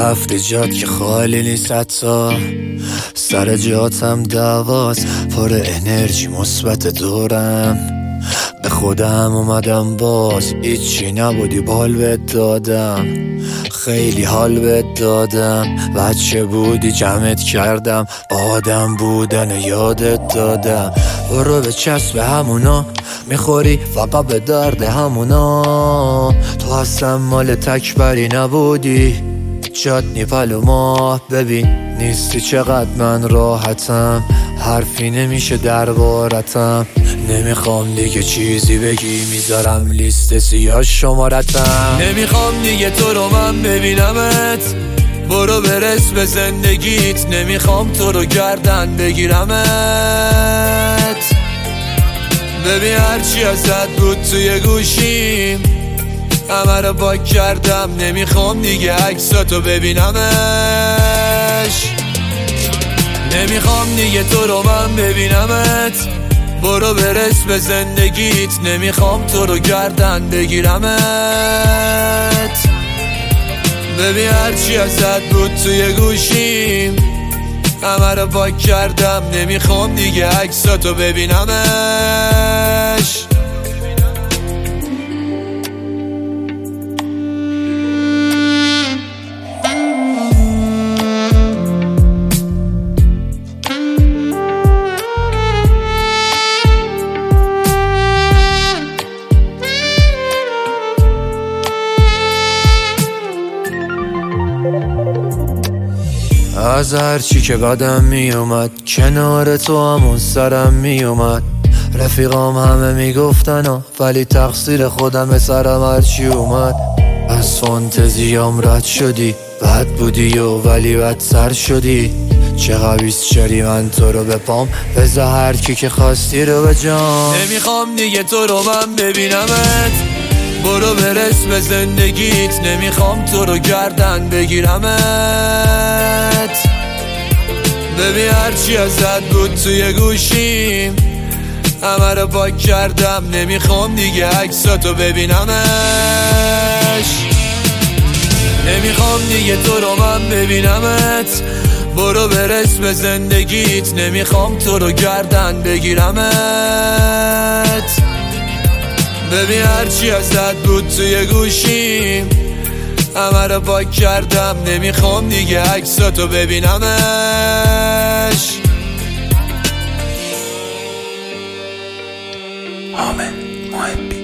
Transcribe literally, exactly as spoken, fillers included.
رفتی جات که خالی نیست حتی سر جاتم دواست پر انرژی مثبت دورم به خودم اومدم باز هیچی نبودی بال بهت دادم خیلی حال بهت دادم بچه بودی جمعت کردم آدم بودن یادت دادم برو به چسب همونا میخوری فقط به درد همونا تو اصلا مال تکبری نبودی جات پلوما ببین نیستی چقدر من راحتم حرفی نمیشه دربارتم نمیخوام دیگه چیزی بگی میذارم لیست سیاه شمارتم نمیخوام دیگه تو رو من ببینمت برو برس به زندگیت نمیخوام تو رو گردن بگیرمت ببین هرچی ازت بود توی گوشیم همه رو پاک کردم نمیخوام دیگه عکساتو ببینمش نمیخوام دیگه تو رو من ببینمت برو برس به زندگیت نمیخوام تو رو گردن بگیرمت ببین هرچی ازت بود توی گوشیم همه رو پاک کردم نمیخوام دیگه عکساتو ببینمش از هرچی که بدم می اومد کنار تو همون سرم می اومد رفیقام همه می گفتن ولی تقصیر خودم به سرم هرچی اومد از فانتزیام رد شدی بد بودی و ولی بد سر شدی چه قویست شدی من تو رو به پام بزا هر کی که خواستی رو به جام نمیخوام دیگه تو رو من ببینمت برو برس به زندگیت نمیخوام تو رو گردن بگیرمت ببین هرچی ازت بود توی گوشیم همه رو پاک کردم نمیخوام دیگه عکساتو ببینمش نمیخوام دیگه تو رو من ببینمت برو برس به زندگیت نمیخوام تو رو گردن بگیرمت ببین هرچی ازت بود توی گوشیم همه رو پاک کردم نمیخوام دیگه عکساتو ببینمش آمین محبی